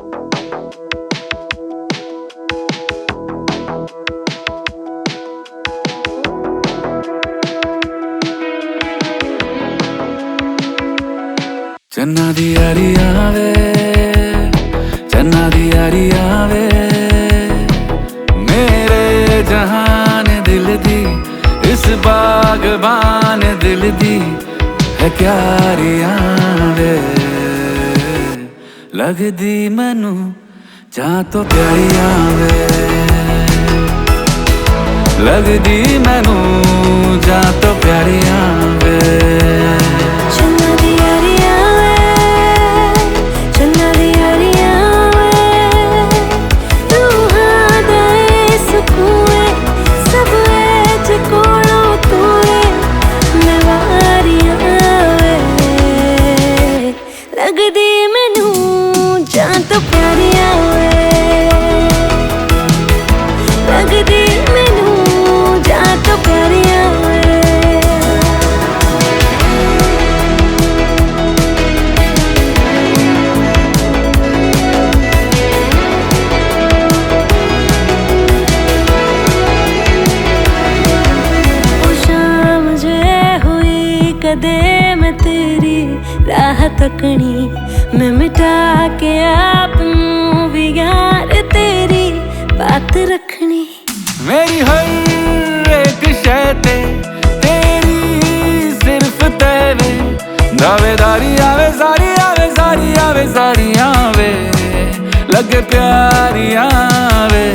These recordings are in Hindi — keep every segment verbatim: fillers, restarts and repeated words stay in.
चन्ना दी यारी आवे, चन्ना दी यारी आवे, मेरे जहान दिल दी, इस बागबान दिल दी है क्यारी आवे। लगदी मैनू जां तो प्यारी आवे, लगदी मैनू जां तो प्यारी आवे। लगदी मैनू जां तो प्यारी आवे, लगदी मैनू जां तो प्यारी आवे। ओ शाम जे हुई कदे मैं तेरी राह तकनी, मैं मिटा के आप नू भी यार तेरी बात रखनी। मेरी हर एक शय ते तेरी सिर्फ तेरे, दावेदारी आवे सारी आवे सारी आवे सारी आवे, लगे प्यारी आवे।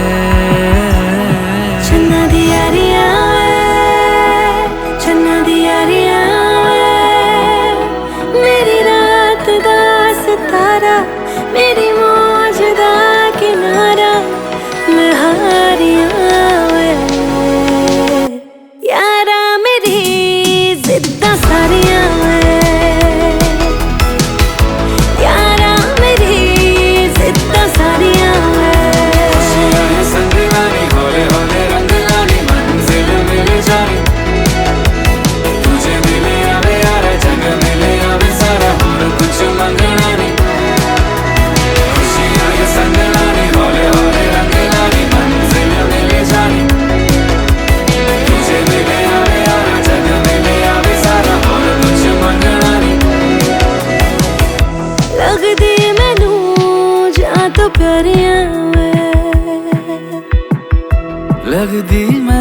चन्ना दी यारी आवे, चन्ना दी यारी आवे, मेरी रात दा सितारा, मेरी मौज दा किनारा, मैं हारी आवे। यारा मेरी जिद्दां सारियां वे, यारा मेरी जिद्दां सारियां वे। संग लानी हौले हौले रंग लानी, मंजिल मिल जानी, तुझे मिले आवे यारा, जग मिले आवे सारा, और कुछ मंगना नहीं। खुशियां ये संग लानी हौले हौले रंग लानी, मंजिल मिल जानी, तुझे मिले आवे यारा, जग मिले आवे सारा, और कुछ मंगना नहीं। लगदी मैनू जां तो प्यारी आवे, लगदी मैं